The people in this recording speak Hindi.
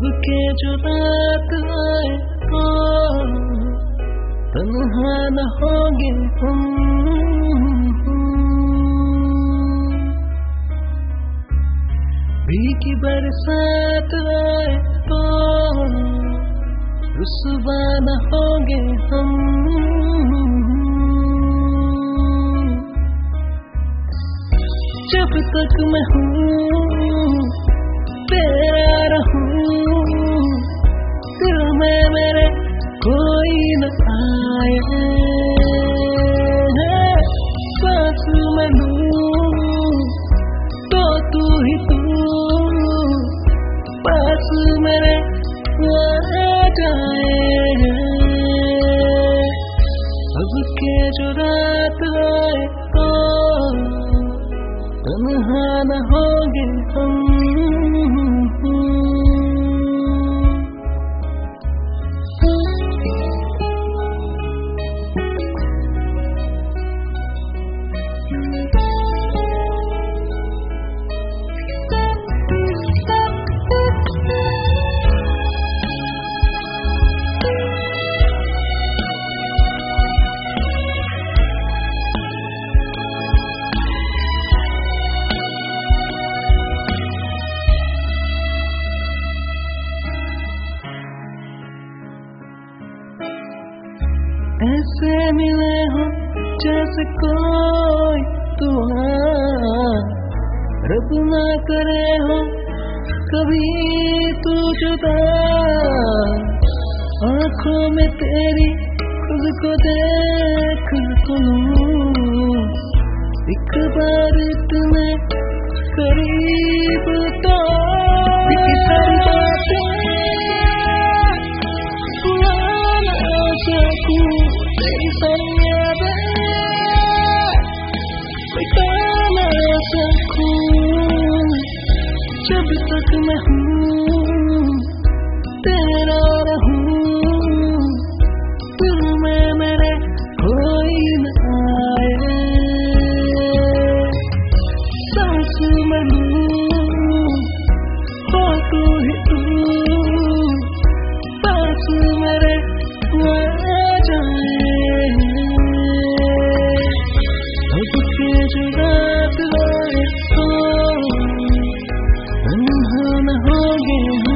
अब के जो रात आए तो तन्हा न होंगे हम। भीगी बरसात आए तो रुस्वा न होंगे हम। जब तक मैं हूँ तेरा रहूं, दिल में मेरे कोई न आए। सांस में लूं तो तू ही तू पास मेरे आ जाए। अब के जो रात आए तो तन्हा न होंगे हम। ऐसे मिले हो जैसे कोई दुआ, रब ना करे हो कभी तू जुदा। आँखों में तेरी खुद को देख लूं, एक बार तुम्हें करीब तो जब तक मैं हूँ तेरा रहूं, दिल में मेरे कोई न आए। सांस में लूं हो तू ही तू पास मेरे आ जाए। अब के जो रात आए तो तन्हा न होंगे।